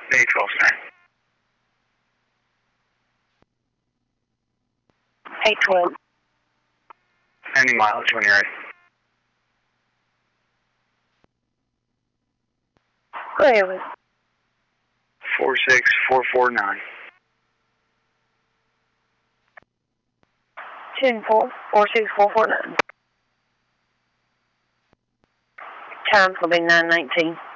Bay 12, sir. 812. Any mileage when you're ready. Go ahead with 46449. 10-4, 46449. Times will be 9:19.